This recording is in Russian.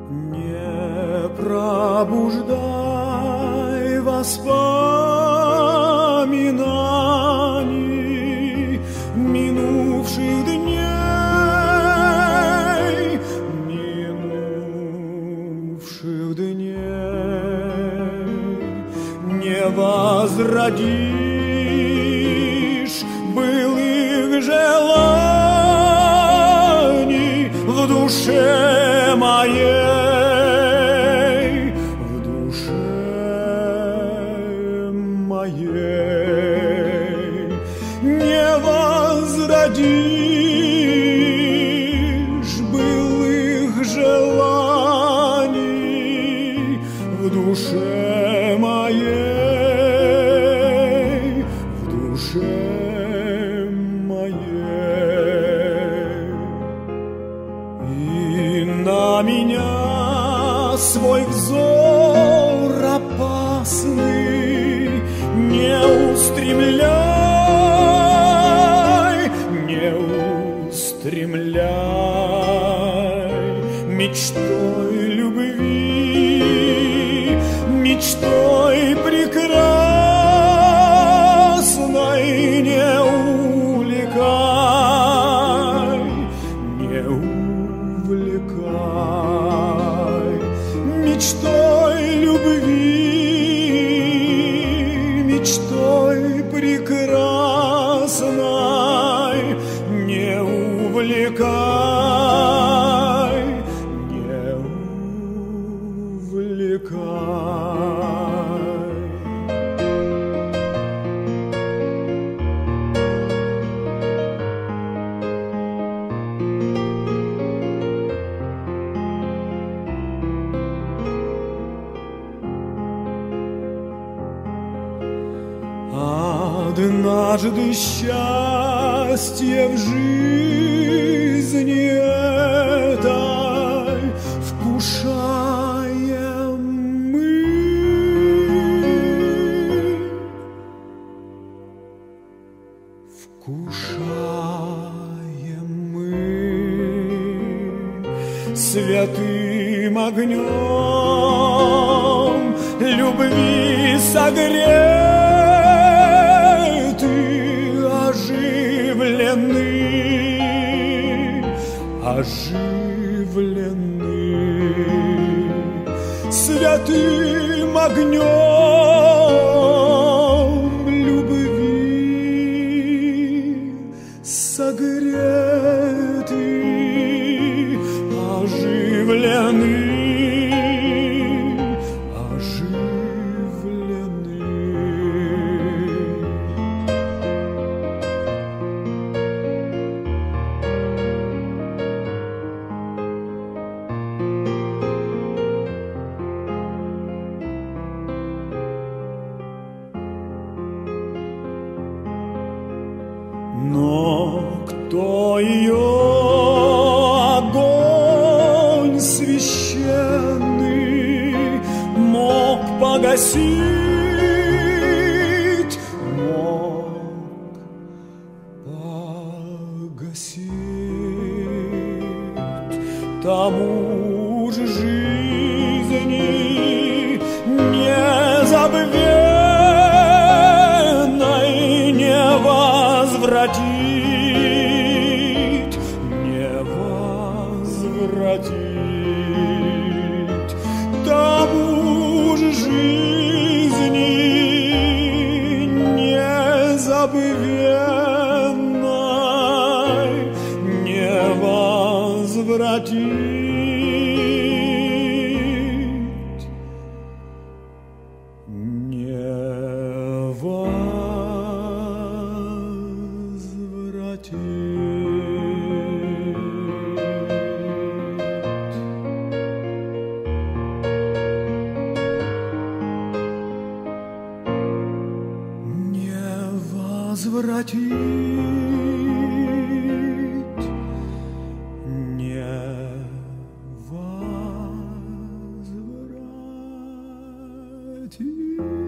Не пробуждай воспоминаний минувших дней, минувших дней. Не возродишь былых желаний в душе моей, в душе моей. Не возродишь былых желаний в душе моей, в душе моей. И на меня свой взор опасный не устремляй, не устремляй мечтой любви, мечтой прекрасной не увлекай, не увлекай мечтой любви, мечтой прекрасной не увлекай, не увлекай. Однажды счастье в жизни этой вкушаем мы. Вкушаем мы святым огнем любви согреты, оживлены, оживлены святым огнем любви согреты, оживлены. Но кто ее огонь священный мог погасить, мог погасить, тому же жизни незабвенной не возвратить, не возвратить, тому же жизни незабвенной не возвратить. Возвратить, не возвратить.